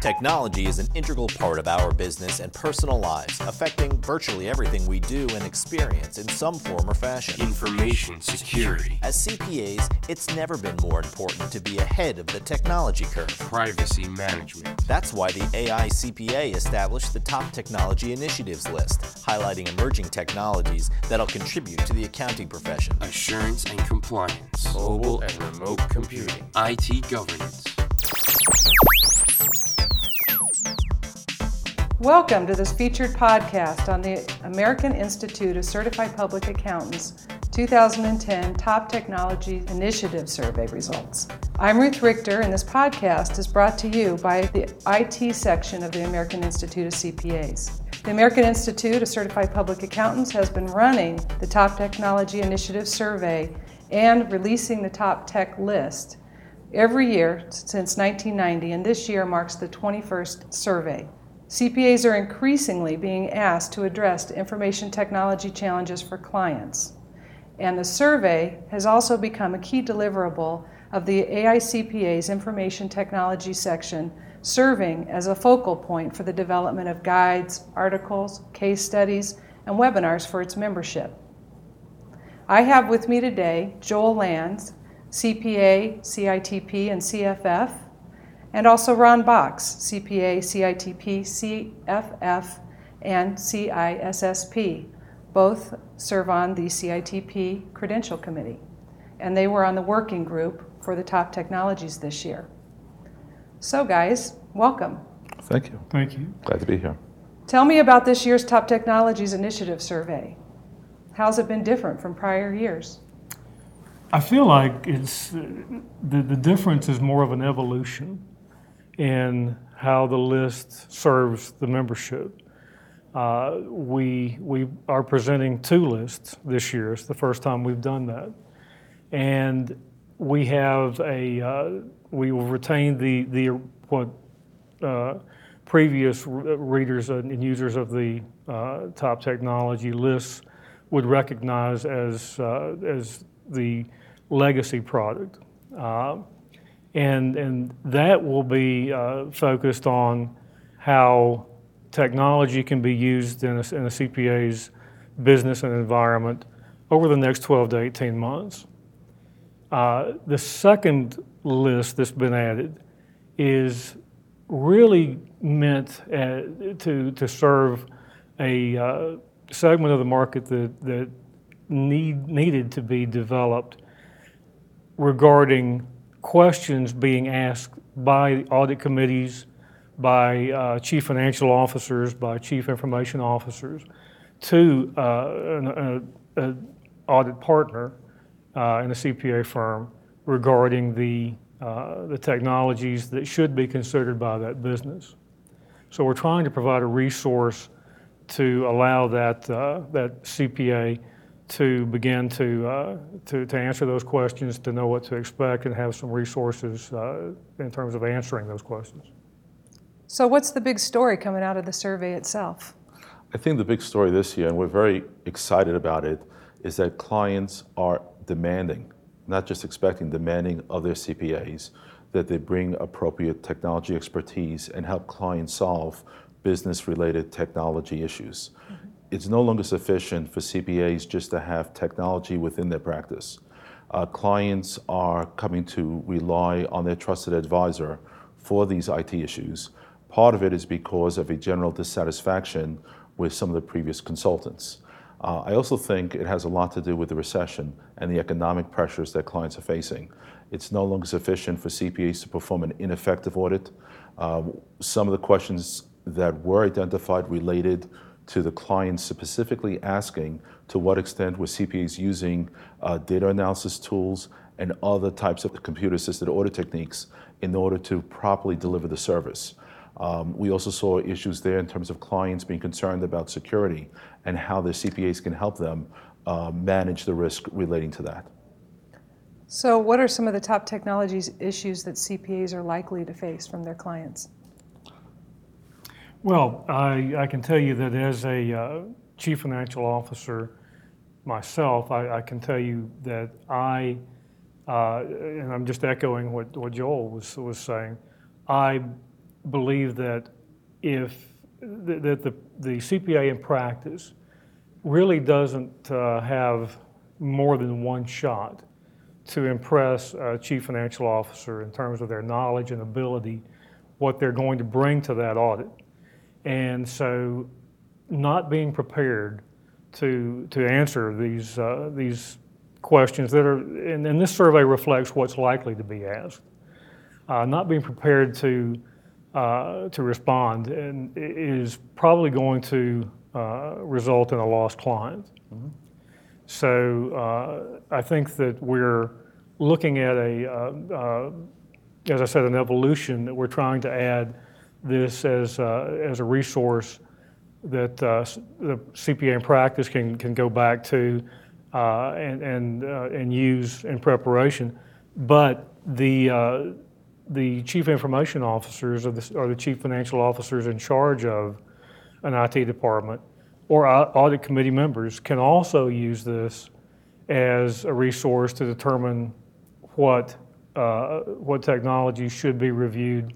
Technology is an integral part of our business and personal lives, affecting virtually everything we do and experience in some form or fashion. Information security. As CPAs, it's never been more important to be ahead of the technology curve. Privacy management. That's why the AI CPA established the Top Technology Initiatives list, highlighting emerging technologies that'll contribute to the accounting profession. Assurance and compliance. Mobile and remote computing. IT governance. Welcome to this featured podcast on the American Institute of Certified Public Accountants 2010 Top Technology Initiative Survey results. I'm Ruth Richter, and this podcast is brought to you by the IT section of the American Institute of CPAs. The American Institute of Certified Public Accountants has been running the Top Technology Initiative Survey and releasing the Top Tech list every year since 1990, and this year marks the 21st survey. CPAs are increasingly being asked to address information technology challenges for clients. And the survey has also become a key deliverable of the AICPA's Information Technology section, serving as a focal point for the development of guides, articles, case studies, and webinars for its membership. I have with me today Joel Lands, CPA, CITP, and CFF, and also Ron Box, CPA, CITP, CFF, and CISSP. Both serve on the CITP Credential Committee, and they were on the working group for the top technologies this year. So guys, welcome. Thank you. Thank you. Glad to be here. Tell me about this year's Top Technologies Initiative Survey. How's it been different from prior years? I feel like it's the difference is more of an evolution in how the list serves the membership. We are presenting two lists this year. It's the first time we've done that, and we have we will retain the what previous readers and users of the top technology lists would recognize as the legacy product. And that will be focused on how technology can be used in a CPA's business and environment over the next 12 to 18 months. The second list that's been added is really meant to serve a segment of the market that needed to be developed regarding questions being asked by audit committees, by chief financial officers, by chief information officers to an audit partner in a CPA firm regarding the technologies that should be considered by that business. So we're trying to provide a resource to allow that CPA to begin to answer those questions, to know what to expect, and have some resources in terms of answering those questions. So what's the big story coming out of the survey itself? I think the big story this year, and we're very excited about it, is that clients are demanding, not just expecting, demanding of their CPAs that they bring appropriate technology expertise and help clients solve business-related technology issues. Mm-hmm. It's no longer sufficient for CPAs just to have technology within their practice. Clients are coming to rely on their trusted advisor for these IT issues. Part of it is because of a general dissatisfaction with some of the previous consultants. I also think it has a lot to do with the recession and the economic pressures that clients are facing. It's no longer sufficient for CPAs to perform an ineffective audit. Some of the questions that were identified related to the clients specifically asking to what extent were CPAs using data analysis tools and other types of computer-assisted audit techniques in order to properly deliver the service. We also saw issues there in terms of clients being concerned about security and how the CPAs can help them manage the risk relating to that. So what are some of the top technologies issues that CPAs are likely to face from their clients? Well, I can tell you that as a chief financial officer myself, I can tell you that and I'm just echoing what Joel was saying, I believe that if the CPA in practice really doesn't have more than one shot to impress a chief financial officer in terms of their knowledge and ability, what they're going to bring to that audit. And so not being prepared to answer these questions that are, and this survey reflects what's likely to be asked. Not being prepared to respond and is probably going to result in a lost client. Mm-hmm. So I think that we're looking at as I said, an evolution that we're trying to add this as a resource that the CPA in practice can go back to and use in preparation. But the chief information officers or the chief financial officers in charge of an IT department or audit committee members can also use this as a resource to determine what technology should be reviewed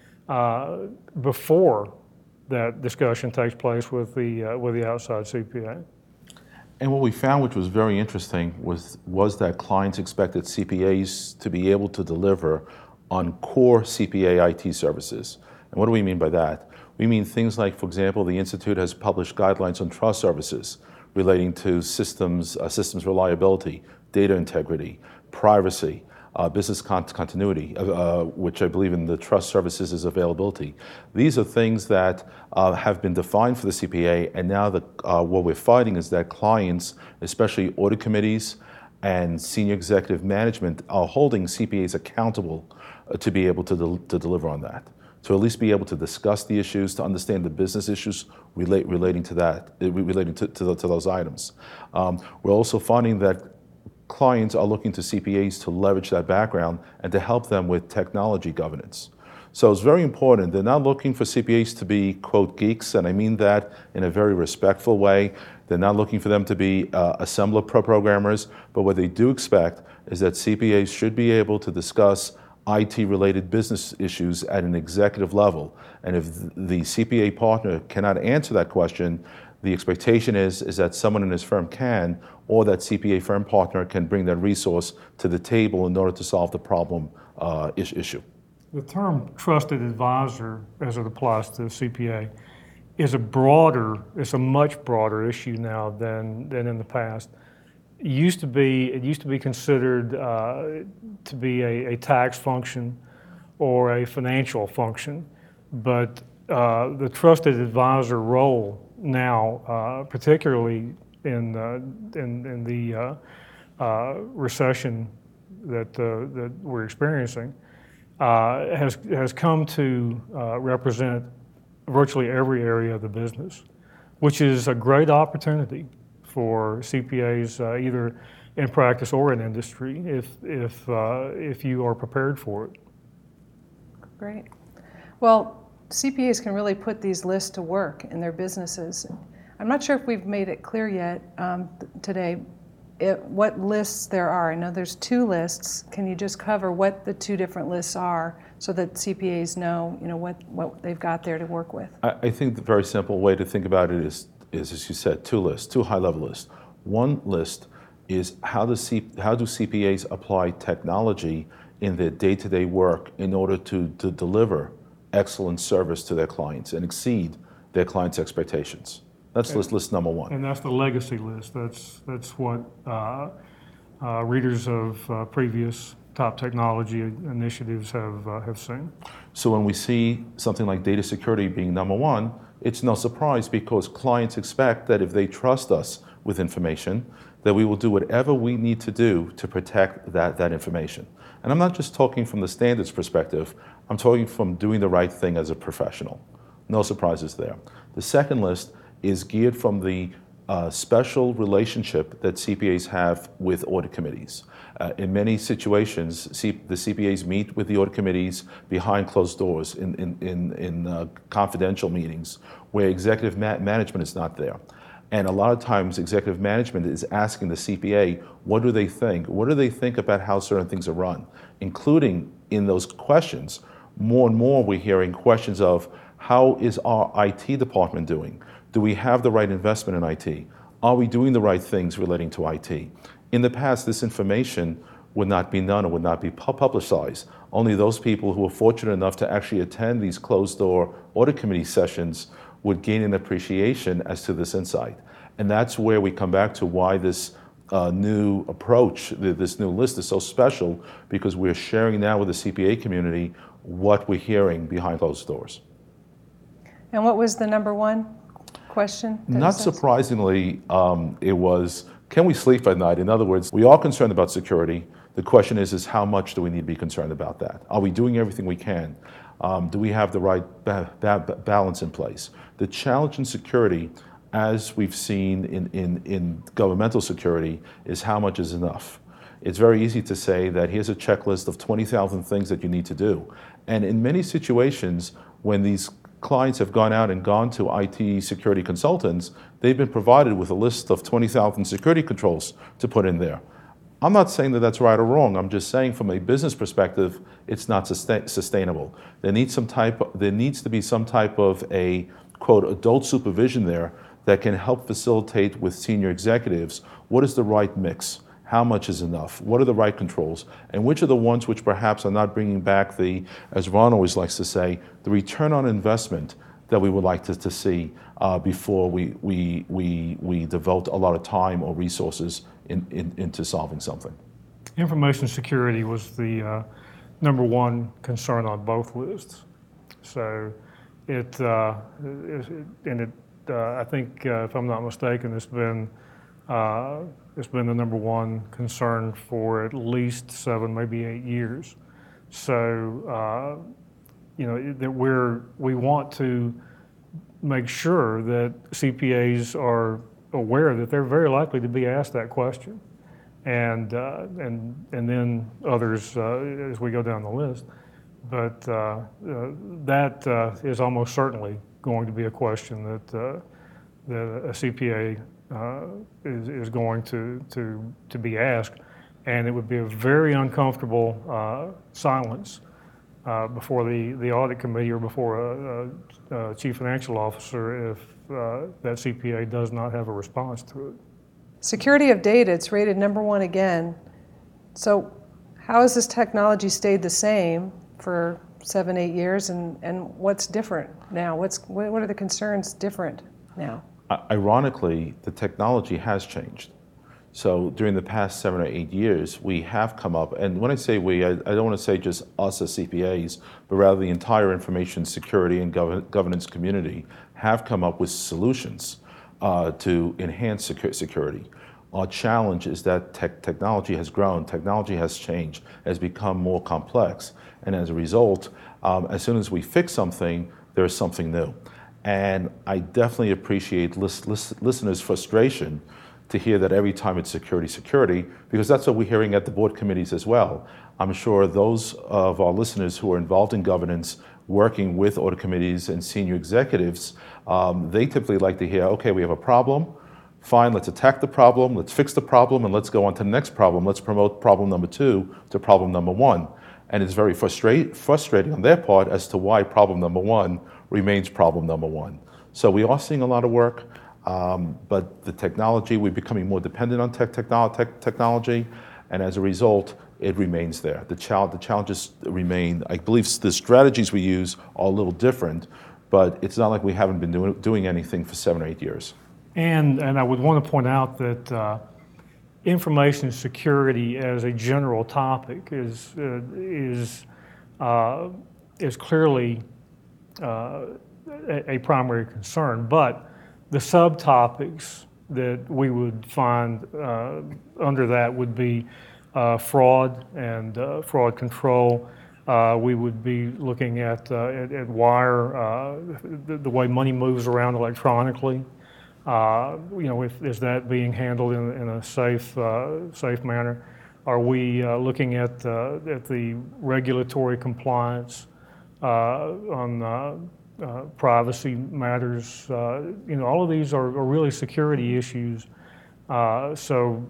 before that discussion takes place with the outside CPA. And what we found, which was very interesting, was that clients expected CPAs to be able to deliver on core CPA IT services. And what do we mean by that? We mean things like, for example, the Institute has published guidelines on trust services relating to systems reliability, data integrity, privacy, business continuity, which I believe in the trust services is availability. These are things that have been defined for the CPA, and now what we're finding is that clients, especially audit committees and senior executive management, are holding CPAs accountable to be able to deliver on that, to at least be able to discuss the issues, to understand the business issues relating to that, relating to those items. We're also finding that clients are looking to CPAs to leverage that background and to help them with technology governance. So it's very important. They're not looking for CPAs to be, quote, geeks, and I mean that in a very respectful way. They're not looking for them to be assembler programmers, but what they do expect is that CPAs should be able to discuss IT-related business issues at an executive level. And if the CPA partner cannot answer that question, the expectation is that someone in his firm can, or that CPA firm partner can bring that resource to the table in order to solve the problem issue. The term trusted advisor, as it applies to the CPA, is it's a much broader issue now than in the past. It used to be considered to be a tax function or a financial function, but the trusted advisor role now, particularly in the recession that we're experiencing, has come to represent virtually every area of the business, which is a great opportunity for CPAs, either in practice or in industry, if you are prepared for it. Great. Well, CPAs can really put these lists to work in their businesses. I'm not sure if we've made it clear yet today what lists there are. I know there's 2 lists. Can you just cover what the 2 different lists are so that CPAs know, what they've got there to work with? I think the very simple way to think about it is, as you said, 2 lists, 2 high-level lists. One list is how do CPAs apply technology in their day-to-day work in order to deliver excellent service to their clients and exceed their clients' expectations. That's list number 1. And that's the legacy list. That's what readers of previous top technology initiatives have seen. So when we see something like data security being number 1, it's no surprise because clients expect that if they trust us with information, that we will do whatever we need to do to protect that information. And I'm not just talking from the standards perspective, I'm talking from doing the right thing as a professional. No surprises there. The second list is geared from the special relationship that CPAs have with audit committees. In many situations, the CPAs meet with the audit committees behind closed doors in confidential meetings where executive management is not there. And a lot of times, executive management is asking the CPA, what do they think? What do they think about how certain things are run? Including in those questions, more and more we're hearing questions of how is our IT department doing? Do we have the right investment in IT? Are we doing the right things relating to IT? In the past, this information would not be known or would not be publicized. Only those people who were fortunate enough to actually attend these closed-door audit committee sessions would gain an appreciation as to this insight. And that's where we come back to why this new approach, this new list is so special, because we're sharing now with the CPA community what we're hearing behind closed doors. And what was the number one question? Not surprisingly, it was, can we sleep at night? In other words, we are concerned about security. The question is how much do we need to be concerned about that? Are we doing everything we can? Do we have the right balance in place? The challenge in security, as we've seen in governmental security, is how much is enough. It's very easy to say that here's a checklist of 20,000 things that you need to do. And in many situations, when these clients have gone out and gone to IT security consultants, they've been provided with a list of 20,000 security controls to put in there. I'm not saying that that's right or wrong. I'm just saying from a business perspective, it's not sustainable. There needs to be some type of a, quote, adult supervision there that can help facilitate with senior executives what is the right mix, how much is enough, what are the right controls, and which are the ones which perhaps are not bringing back the, as Ron always likes to say, the return on investment that we would like to see before we devote a lot of time or resources into solving something. Information security was the number one concern on both lists. So I think if I'm not mistaken, it's been the number one concern for at least 7, maybe 8 years. So that we want to make sure that CPAs are aware that they're very likely to be asked that question, and then others as we go down the list. But that is almost certainly going to be a question that a CPA is going to be asked, and it would be a very uncomfortable silence before the audit committee or before a chief financial officer if that CPA does not have a response to it. Security of data, it's rated number one again. So how has this technology stayed the same for 7, 8 years, and what's different now? What are the concerns different now? Ironically, the technology has changed. So during the past 7 or 8 years, we have come up, and when I say we, I don't want to say just us as CPAs, but rather the entire information security and governance community have come up with solutions to enhance security. Our challenge is that technology has grown, technology has changed, has become more complex, and as a result, as soon as we fix something, there's something new. And I definitely appreciate listeners' frustration to hear that every time it's security, because that's what we're hearing at the board committees as well. I'm sure those of our listeners who are involved in governance, working with audit committees and senior executives, they typically like to hear, okay, we have a problem, fine, let's attack the problem, let's fix the problem, and let's go on to the next problem. Let's promote problem number 2 to problem number 1. And it's very frustrating on their part as to why problem number 1 remains problem number 1. So we are seeing a lot of work. But the technology, we're becoming more dependent on technology, and as a result, it remains there. The challenges remain. I believe the strategies we use are a little different, but it's not like we haven't been doing anything for 7 or 8 years. And I would want to point out that information security as a general topic is clearly a primary concern, but the subtopics that we would find under that would be fraud and fraud control. We would be looking at wire, the way money moves around electronically. Is that being handled in a safe manner? Are we looking at the regulatory compliance on privacy matters? All of these are really security issues. So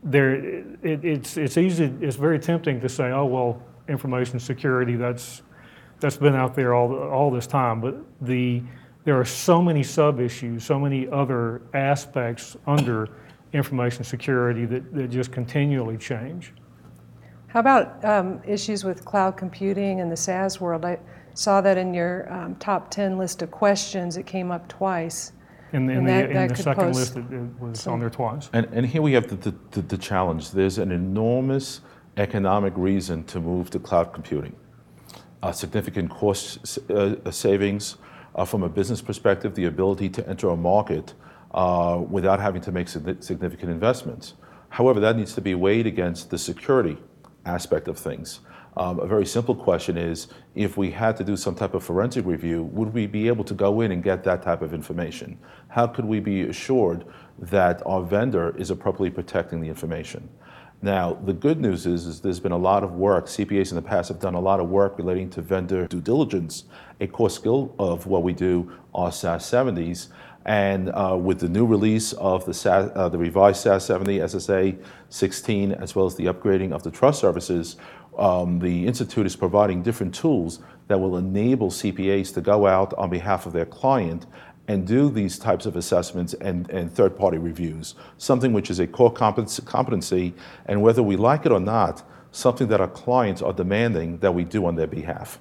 it's easy. It's very tempting to say, oh well, information security. That's that's been out there all this time, but there are so many sub-issues, so many other aspects under information security that just continually change. How about issues with cloud computing and the SaaS world? I saw that in your top 10 list of questions. It came up twice. In the second list, it was on there twice. And here we have the challenge. There's an enormous economic reason to move to cloud computing. Significant cost savings from a business perspective, the ability to enter a market without having to make significant investments. However, that needs to be weighed against the security aspect of things. A very simple question is, if we had to do some type of forensic review, would we be able to go in and get that type of information? How could we be assured that our vendor is appropriately protecting the information? Now, the good news is there's been a lot of work. CPAs in the past have done a lot of work relating to vendor due diligence. A core skill of what we do are SAS 70s. And with the new release of the revised SAS 70, SSA 16, as well as the upgrading of the trust services, the Institute is providing different tools that will enable CPAs to go out on behalf of their client and do these types of assessments and third-party reviews, something which is a core competency, and whether we like it or not, something that our clients are demanding that we do on their behalf.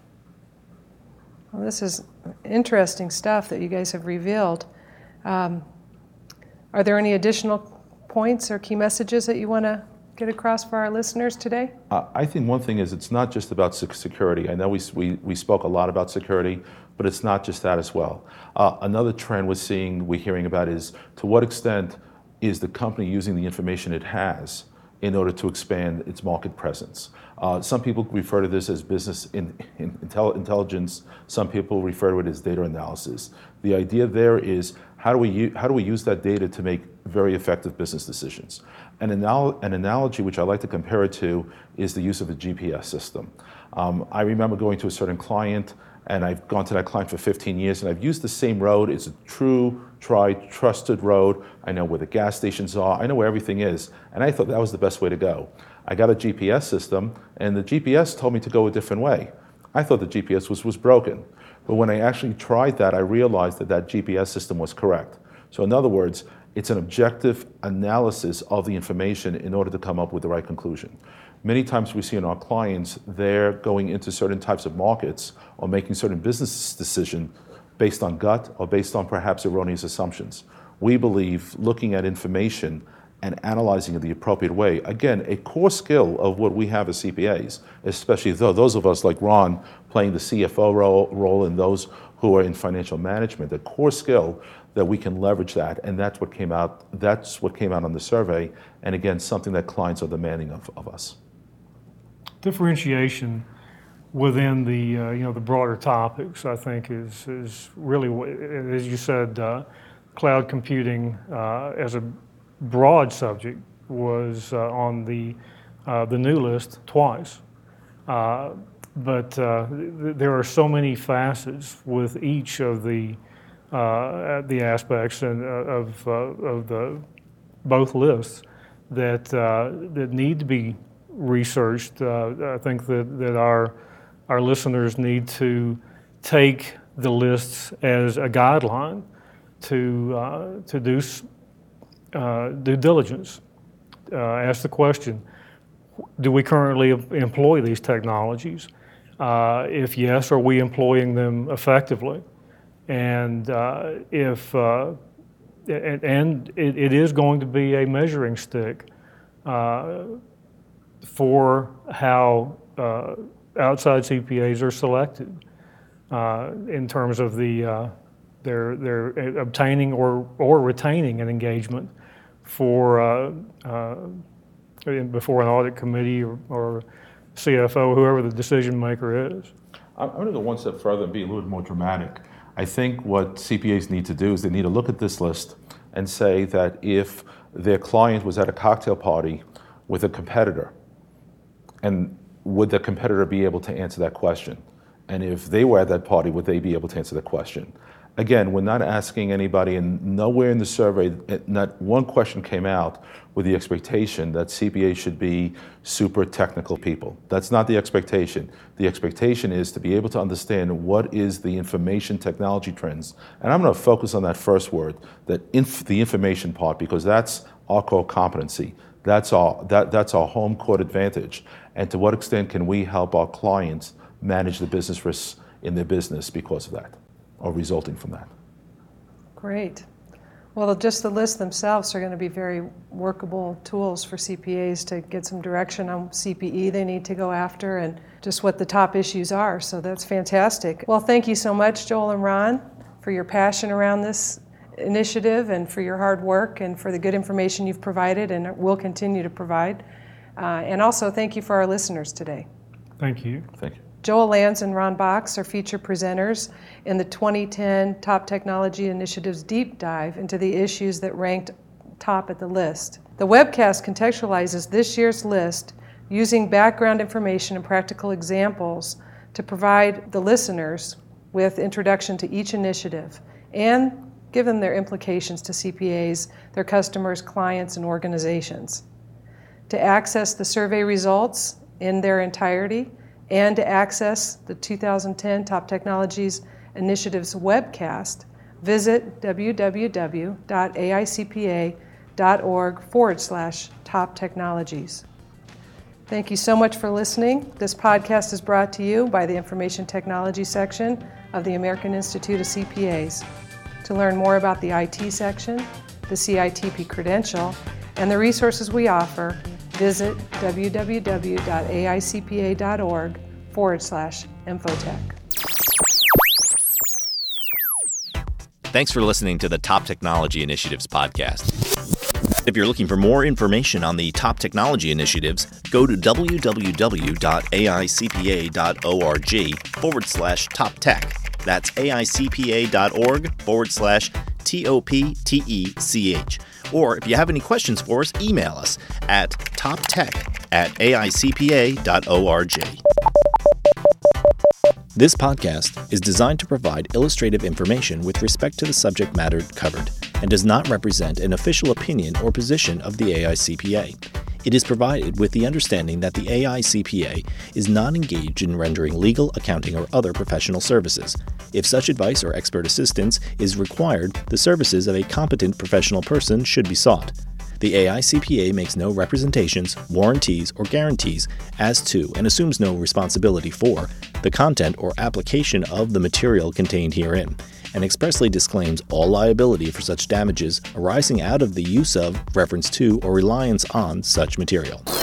Well, this is interesting stuff that you guys have revealed. Are there any additional points or key messages that you want to get across for our listeners today? I think one thing is it's not just about security. I know we spoke a lot about security, but it's not just that as well. Another trend we're hearing about is, to what extent is the company using the information it has in order to expand its market presence? Some people refer to this as business intelligence. Some people refer to it as data analysis. The idea there is, how do we use that data to make very effective business decisions? An analogy which I like to compare it to is the use of a GPS system. I remember going to a certain client, and I've gone to that client for 15 years, and I've used the same road. It's a true, tried, trusted road. I know where the gas stations are. I know where everything is. And I thought that was the best way to go. I got a GPS system, and the GPS told me to go a different way. I thought the GPS was broken. But when I actually tried that, I realized that GPS system was correct. So in other words, it's an objective analysis of the information in order to come up with the right conclusion. Many times we see in our clients, they're going into certain types of markets or making certain business decisions based on gut or based on perhaps erroneous assumptions. We believe looking at information and analyzing it the appropriate way, again, a core skill of what we have as CPAs, especially those of us like Ron playing the CFO role and those who are in financial management, a core skill that we can leverage that, and that's what came out on the survey, and again, something that clients are demanding of us. Differentiation within the broader topics, I think, is really, as you said, cloud computing as a broad subject was on the new list twice. But there are so many facets with each of the aspects and of the both lists that need to be researched. I think that our listeners need to take the lists as a guideline to do due diligence. Ask the question: do we currently employ these technologies? If yes, are we employing them effectively? And it is going to be a measuring stick for how outside CPAs are selected in terms of their obtaining or retaining an engagement for before an audit committee or CFO, whoever the decision maker is. I'm going to go one step further and be a little bit more dramatic. I think what CPAs need to do is they need to look at this list and say that if their client was at a cocktail party with a competitor, and would the competitor be able to answer that question? And if they were at that party, would they be able to answer that question? Again, we're not asking anybody, and nowhere in the survey, not one question came out with the expectation that CPAs should be super technical people. That's not the expectation. The expectation is to be able to understand what is the information technology trends. And I'm going to focus on that first word, the information part, because that's our core competency. That's our home court advantage. And to what extent can we help our clients manage the business risks in their business because of that, or resulting from that? Great. Well, just the lists themselves are going to be very workable tools for CPAs to get some direction on CPE they need to go after and just what the top issues are. So that's fantastic. Well, thank you so much, Joel and Ron, for your passion around this initiative and for your hard work and for the good information you've provided and will continue to provide. And also thank you for our listeners today. Thank you. Thank you. Joel Lanz and Ron Box are featured presenters in the 2010 Top Technology Initiatives Deep Dive into the issues that ranked top at the list. The webcast contextualizes this year's list using background information and practical examples to provide the listeners with introduction to each initiative and give them their implications to CPAs, their customers, clients, and organizations. To access the survey results in their entirety, and to access the 2010 Top Technologies Initiatives webcast, visit www.aicpa.org/top technologies. Thank you so much for listening. This podcast is brought to you by the Information Technology section of the American Institute of CPAs. To learn more about the IT section, the CITP credential, and the resources we offer, visit www.aicpa.org/infotech. Thanks for listening to the Top Technology Initiatives podcast. If you're looking for more information on the top technology initiatives, go to www.aicpa.org/top-tech. That's aicpa.org/TOPTECH. Or if you have any questions for us, email us at toptech@aicpa.org. This podcast is designed to provide illustrative information with respect to the subject matter covered and does not represent an official opinion or position of the AICPA. It is provided with the understanding that the AICPA is not engaged in rendering legal, accounting, or other professional services. If such advice or expert assistance is required, the services of a competent professional person should be sought. The AICPA makes no representations, warranties, or guarantees as to, and assumes no responsibility for, the content or application of the material contained herein, and expressly disclaims all liability for such damages arising out of the use of, reference to, or reliance on such material.